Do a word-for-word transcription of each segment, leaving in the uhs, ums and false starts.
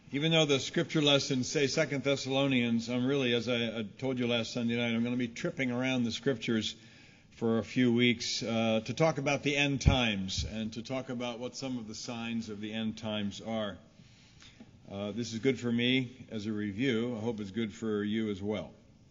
Even though the scripture lessons say Second Thessalonians, I'm really, as I, I told you last Sunday night, I'm going to be tripping around the scriptures for a few weeks uh, to talk about the end times and to talk about what some of the signs of the end times are. Uh, this is good for me as a review. I hope it's good for you as well.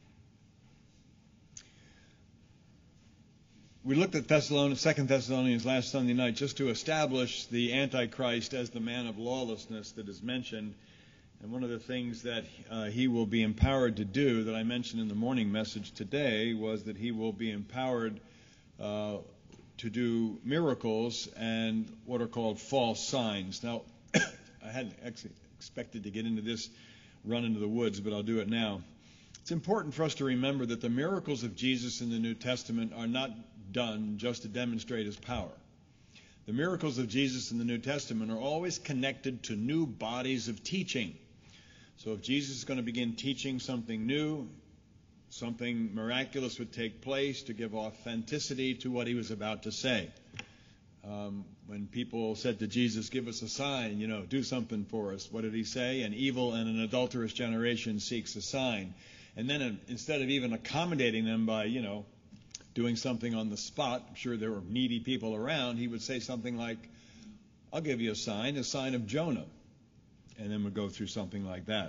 We looked at Thessalonians, Second Thessalonians last Sunday night just to establish the Antichrist as the man of lawlessness that is mentioned. And one of the things that uh, he will be empowered to do that I mentioned in the morning message today was that he will be empowered uh, to do miracles and what are called false signs. Now, I hadn't actually expected to get into this run into the woods, but I'll do it now. It's important for us to remember that the miracles of Jesus in the New Testament are not done just to demonstrate his power. The miracles of Jesus in the New Testament are always connected to new bodies of teaching. So if Jesus is going to begin teaching something new, something miraculous would take place to give authenticity to what he was about to say. Um, when people said to Jesus, give us a sign, you know, do something for us, what did he say? An evil and an adulterous generation seeks a sign. And then uh, instead of even accommodating them by, you know, doing something on the spot, I'm sure there were needy people around, he would say something like, I'll give you a sign, a sign of Jonah. And then we'd go through something like that.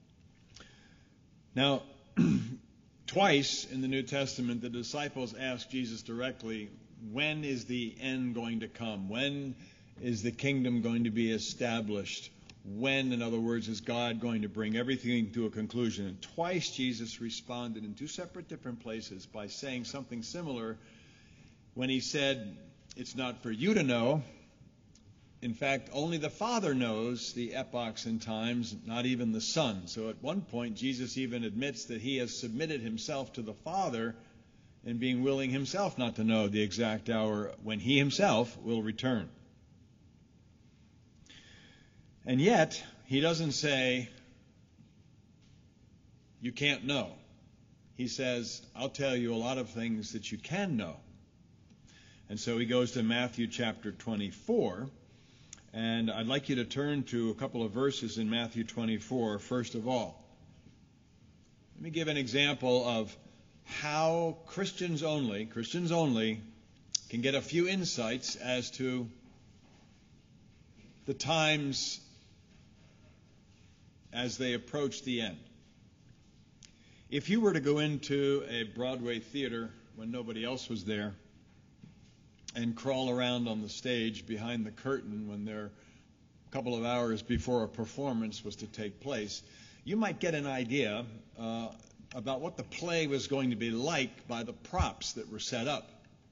Now, twice in the New Testament, the disciples asked Jesus directly, when is the end going to come? When is the kingdom going to be established? When, in other words, is God going to bring everything to a conclusion? And twice Jesus responded in two separate different places by saying something similar when he said, it's not for you to know. In fact, only the Father knows the epochs and times, not even the Son. So at one point, Jesus even admits that he has submitted himself to the Father and being willing himself not to know the exact hour when he himself will return. And yet, he doesn't say, you can't know. He says, I'll tell you a lot of things that you can know. And so he goes to Matthew chapter twenty-four, and I'd like you to turn to a couple of verses in Matthew twenty-four, first of all. Let me give an example of how Christians only, Christians only, can get a few insights as to the times as they approach the end. If you were to go into a Broadway theater when nobody else was there and crawl around on the stage behind the curtain when they're a couple of hours before a performance was to take place, you might get an idea uh, about what the play was going to be like by the props that were set up.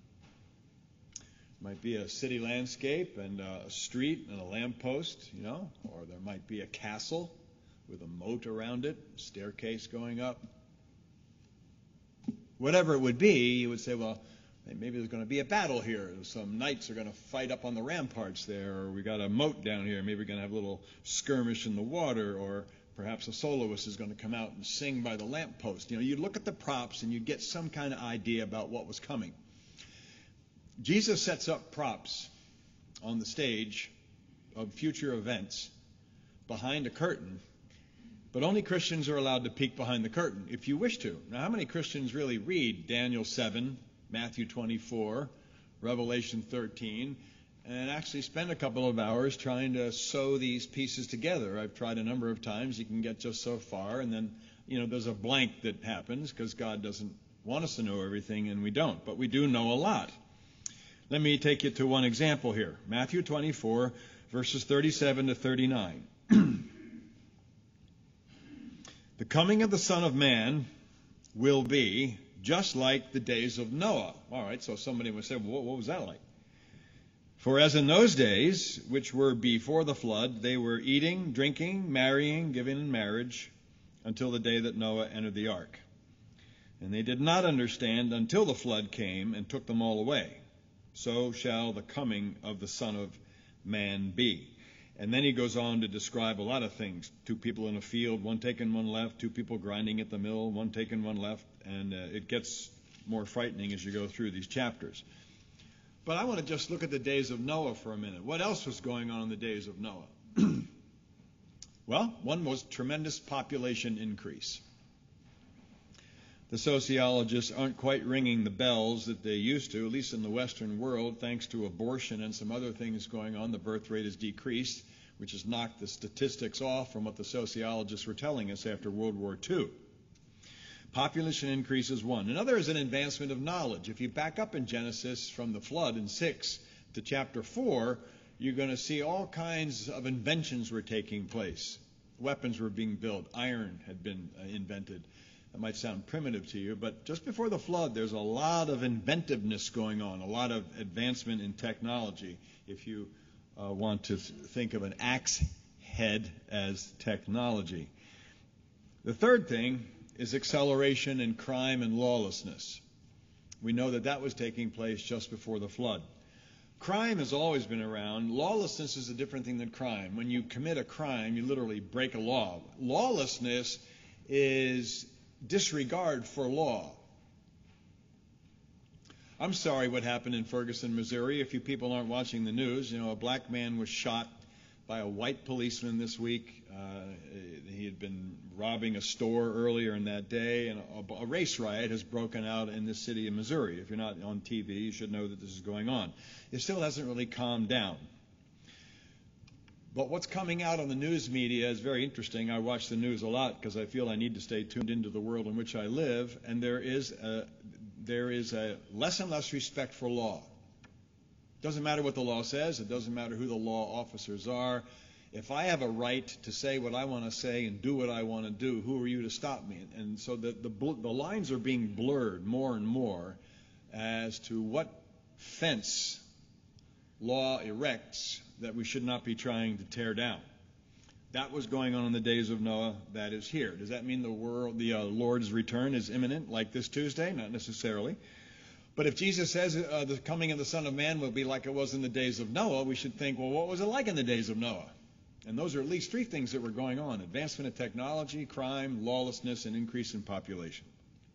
It might be a city landscape and a street and a lamppost, you know, or there might be a castle with a moat around it, a staircase going up. Whatever it would be, you would say, well, maybe there's going to be a battle here. Some knights are going to fight up on the ramparts there, or we got a moat down here. Maybe we're going to have a little skirmish in the water, or perhaps a soloist is going to come out and sing by the lamppost. You know, you look at the props and you get some kind of idea about what was coming. Jesus sets up props on the stage of future events behind a curtain, but only Christians are allowed to peek behind the curtain if you wish to. Now, how many Christians really read Daniel seven, Matthew twenty-four, Revelation thirteen, and actually spend a couple of hours trying to sew these pieces together? I've tried a number of times. You can get just so far, and then, you know, there's a blank that happens because God doesn't want us to know everything, and we don't. But we do know a lot. Let me take you to one example here. Matthew twenty-four, verses thirty-seven to thirty-nine. The coming of the Son of Man will be just like the days of Noah. All right, so somebody would say, well, what was that like? For as in those days, which were before the flood, they were eating, drinking, marrying, giving in marriage, until the day that Noah entered the ark. And they did not understand until the flood came and took them all away. So shall the coming of the Son of Man be. And then he goes on to describe a lot of things. Two people in a field, one taking one left, two people grinding at the mill, one taking one left, and uh, it gets more frightening as you go through these chapters. But I want to just look at the days of Noah for a minute. What else was going on in the days of Noah? Well, one was tremendous population increase. The sociologists aren't quite ringing the bells that they used to, at least in the Western world, thanks to abortion and some other things going on. The birth rate has decreased, which has knocked the statistics off from what the sociologists were telling us after World War Two. Population increase is one. Another is an advancement of knowledge. If you back up in Genesis from the flood in six to chapter four, you're going to see all kinds of inventions were taking place. Weapons were being built. Iron had been uh, invented. That might sound primitive to you, but just before the flood, there's a lot of inventiveness going on, a lot of advancement in technology, if you uh, want to th- think of an axe head as technology. The third thing is acceleration in crime and lawlessness. We know that that was taking place just before the flood. Crime has always been around. Lawlessness is a different thing than crime. When you commit a crime, you literally break a law. Lawlessness is disregard for law. I'm sorry what happened in Ferguson, Missouri. If you people aren't watching the news, you know, a black man was shot by a white policeman this week. Uh, he had been robbing a store earlier in that day, and a, a race riot has broken out in this city of Missouri. If you're not on T V, you should know that this is going on. It still hasn't really calmed down. But what's coming out on the news media is very interesting. I watch the news a lot because I feel I need to stay tuned into the world in which I live, and there is a, there is a less and less respect for law. It doesn't matter what the law says. It doesn't matter who the law officers are. If I have a right to say what I want to say and do what I want to do, who are you to stop me? And so the, the, the lines are being blurred more and more as to what fence law erects that we should not be trying to tear down. That was going on in the days of Noah. That is here. Does that mean the world, the uh, Lord's return is imminent, like this Tuesday? Not necessarily. But if Jesus says uh, the coming of the Son of Man will be like it was in the days of Noah, we should think, well, what was it like in the days of Noah? And those are at least three things that were going on: advancement of technology, crime, lawlessness, and increase in population.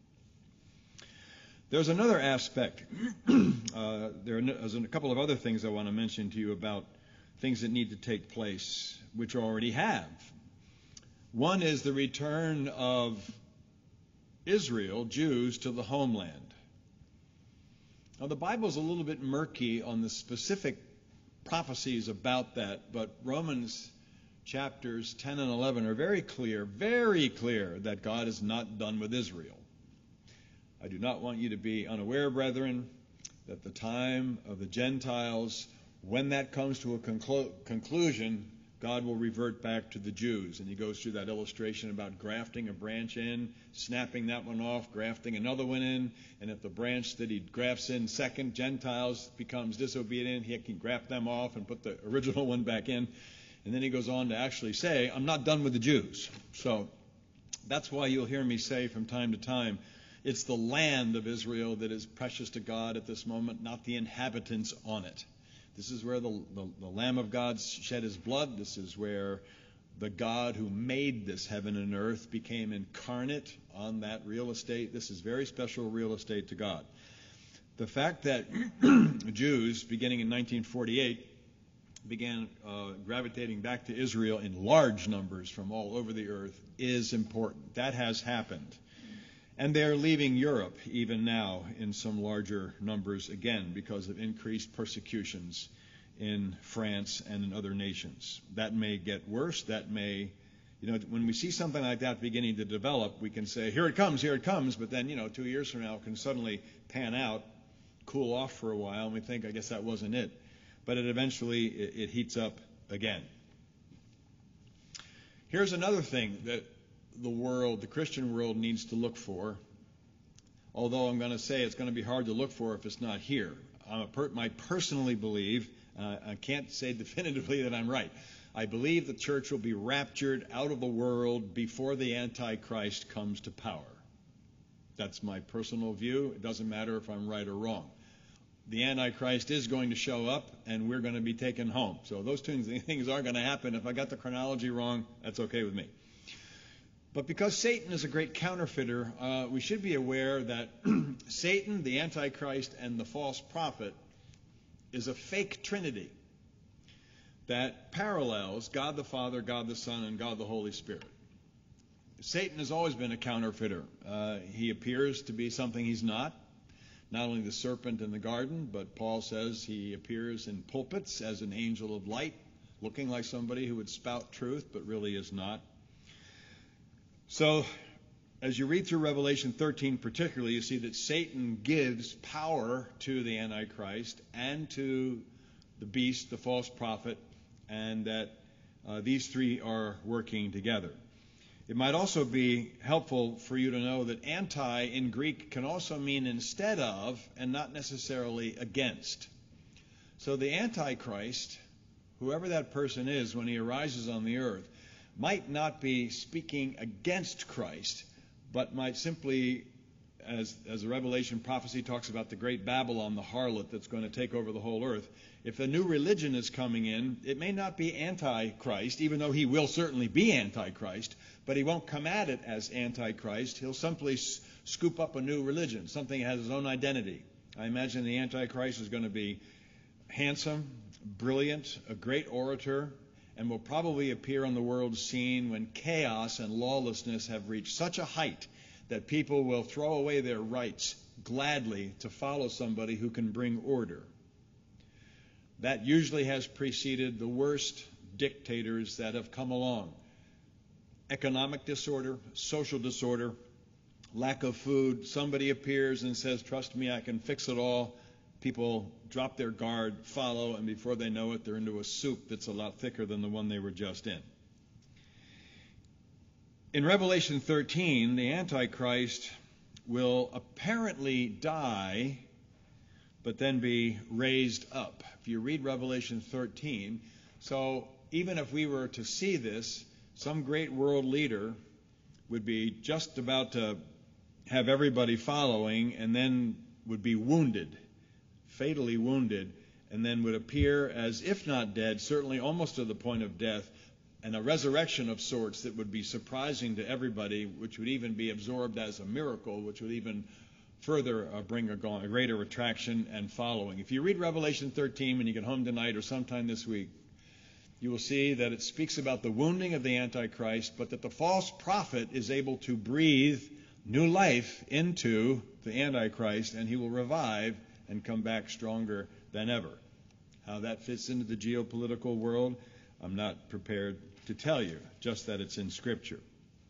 There's another aspect. uh, there are a couple of other things I want to mention to you about things that need to take place, which already have. One is the return of Israel, Jews, to the homeland. Now, the Bible's a little bit murky on the specific prophecies about that, but Romans chapters ten and eleven are very clear, very clear that God is not done with Israel. I do not want you to be unaware, brethren, that the time of the Gentiles, when that comes to a conclu- conclusion, God will revert back to the Jews. And he goes through that illustration about grafting a branch in, snapping that one off, grafting another one in, and if the branch that he grafts in second, Gentiles, becomes disobedient, he can graft them off and put the original one back in. And then he goes on to actually say, I'm not done with the Jews. So that's why you'll hear me say from time to time, it's the land of Israel that is precious to God at this moment, not the inhabitants on it. This is where the, the, the Lamb of God shed his blood. This is where the God who made this heaven and earth became incarnate on that real estate. This is very special real estate to God. The fact that Jews, beginning in nineteen forty-eight, began uh, gravitating back to Israel in large numbers from all over the earth is important. That has happened. And they're leaving Europe even now in some larger numbers again because of increased persecutions in France and in other nations. That may get worse. That may, you know, when we see something like that beginning to develop, we can say, here it comes, here it comes. But then, you know, two years from now, it can suddenly pan out, cool off for a while, and we think, I guess that wasn't it. But it eventually, it, it heats up again. Here's another thing that the world, the Christian world, needs to look for, although I'm going to say it's going to be hard to look for if it's not here. I'm a per- I personally believe, uh, I can't say definitively that I'm right, I believe the church will be raptured out of the world before the Antichrist comes to power. That's my personal view. It doesn't matter if I'm right or wrong. The Antichrist is going to show up, and we're going to be taken home. So those two things are going to happen. If I got the chronology wrong, that's okay with me. But because Satan is a great counterfeiter, uh, we should be aware that Satan, the Antichrist, and the false prophet is a fake trinity. that parallels God the Father, God the Son, and God the Holy Spirit. Satan has always been a counterfeiter. Uh, he appears to be something he's not. Not only the serpent in the garden, but Paul says he appears in pulpits as an angel of light, looking like somebody who would spout truth, but really is not. So, as you read through Revelation thirteen particularly, you see that Satan gives power to the Antichrist and to the beast, the false prophet, and that uh, these three are working together. It might also be helpful for you to know that anti in Greek can also mean instead of and not necessarily against. So the Antichrist, whoever that person is when he arises on the earth, might not be speaking against Christ, but might simply, as, as the Revelation prophecy talks about the great Babylon, the harlot that's going to take over the whole earth, if a new religion is coming in, it may not be anti-Christ, even though he will certainly be anti-Christ, but he won't come at it as anti-Christ. He'll simply s- scoop up a new religion, something that has his own identity. I imagine the Antichrist is going to be handsome, brilliant, a great orator, and will probably appear on the world scene when chaos and lawlessness have reached such a height that people will throw away their rights gladly to follow somebody who can bring order. That usually has preceded the worst dictators that have come along. Economic disorder, social disorder, lack of food. Somebody appears and says, "Trust me, I can fix it all." People drop their guard, follow, and before they know it, they're into a soup that's a lot thicker than the one they were just in. In Revelation thirteen, the Antichrist will apparently die, but then be raised up. If you read Revelation thirteen, so even if we were to see this, some great world leader would be just about to have everybody following and then would be wounded, fatally wounded, and then would appear as if not dead, certainly almost to the point of death, and a resurrection of sorts that would be surprising to everybody, which would even be absorbed as a miracle, which would even further uh, bring a, a greater attraction and following. If you read Revelation thirteen when you get home tonight or sometime this week, you will see that it speaks about the wounding of the Antichrist, but that the false prophet is able to breathe new life into the Antichrist, and he will revive and come back stronger than ever. How that fits into the geopolitical world, I'm not prepared to tell you, just that it's in Scripture.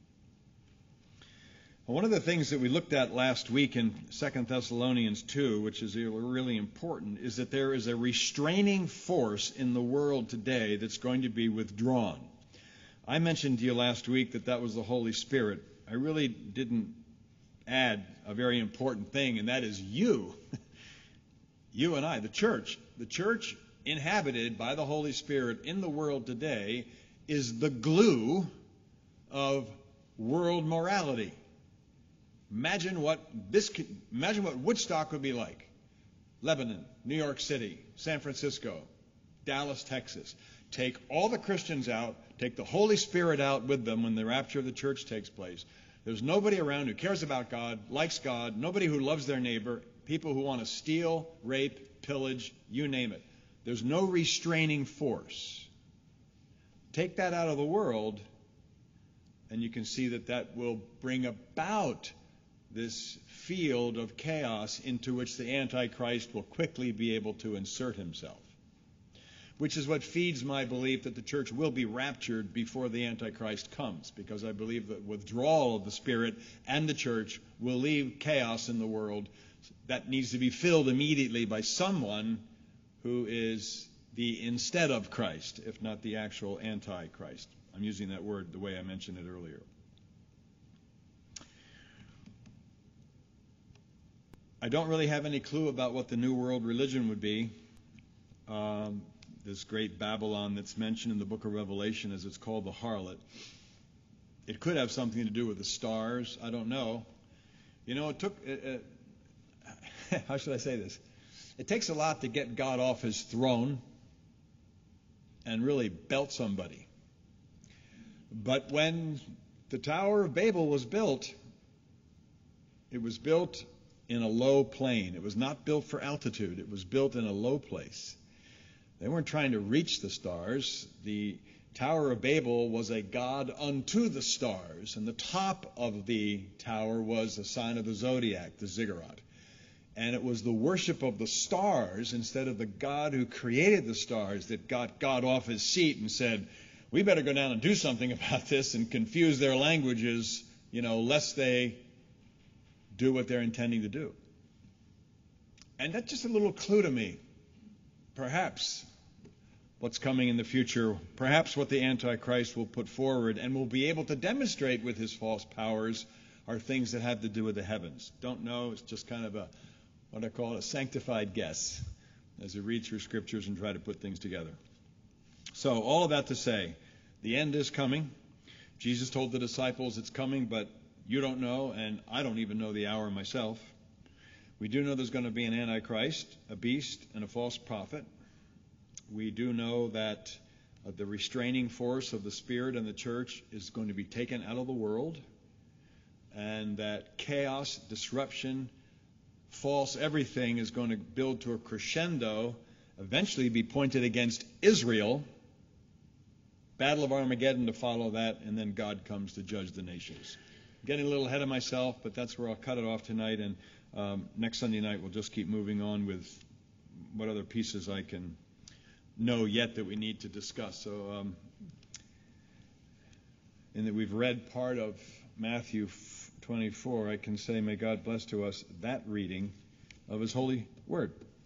One of the things that we looked at last week in Second Thessalonians two, which is really important, is that there is a restraining force in the world today that's going to be withdrawn. I mentioned to you last week that that was the Holy Spirit. I really didn't add a very important thing, and that is you. You and I, the church. The church inhabited by the Holy Spirit in the world today is the glue of world morality. Imagine what this could, imagine what Woodstock would be like. Lebanon, New York City, San Francisco, Dallas, Texas. Take all the Christians out, take the Holy Spirit out with them when the rapture of the church takes place. There's nobody around who cares about God, likes God, nobody who loves their neighbor, people who want to steal, rape, pillage, you name it. There's no restraining force. Take that out of the world, and you can see that that will bring about this field of chaos into which the Antichrist will quickly be able to insert himself, which is what feeds my belief that the church will be raptured before the Antichrist comes, because I believe that withdrawal of the Spirit and the church will leave chaos in the world that needs to be filled immediately by someone who is the instead of Christ, if not the actual Antichrist. I'm using that word the way I mentioned it earlier. I don't really have any clue about what the New World religion would be. Um, this great Babylon that's mentioned in the book of Revelation, as it's called, the harlot. It could have something to do with the stars. I don't know. You know, it took, uh, uh, how should I say this? It takes a lot to get God off his throne and really belt somebody. But when the Tower of Babel was built, it was built in a low plain. It was not built for altitude. It was built in a low place. They weren't trying to reach the stars. The Tower of Babel was a god unto the stars, and the top of the tower was a sign of the zodiac, the ziggurat. And it was the worship of the stars instead of the God who created the stars that got God off his seat and said, we better go down and do something about this and confuse their languages, you know, lest they do what they're intending to do. And that's just a little clue to me. Perhaps what's coming in the future, perhaps what the Antichrist will put forward and will be able to demonstrate with his false powers are things that have to do with the heavens. Don't know. It's just kind of a, what I call a sanctified guess as I read through scriptures and try to put things together. So all of that to say, the end is coming. Jesus told the disciples it's coming, but you don't know, and I don't even know the hour myself. We do know there's going to be an Antichrist, a beast, and a false prophet. We do know that uh, the restraining force of the Spirit and the church is going to be taken out of the world, and that chaos, disruption, false everything is going to build to a crescendo, eventually be pointed against Israel. Battle of Armageddon to follow that, and then God comes to judge the nations. I'm getting a little ahead of myself, but that's where I'll cut it off tonight, and um, next Sunday night we'll just keep moving on with what other pieces I can know yet that we need to discuss. So, um, and that we've read part of Matthew twenty-four, I can say may God bless to us that reading of his holy word.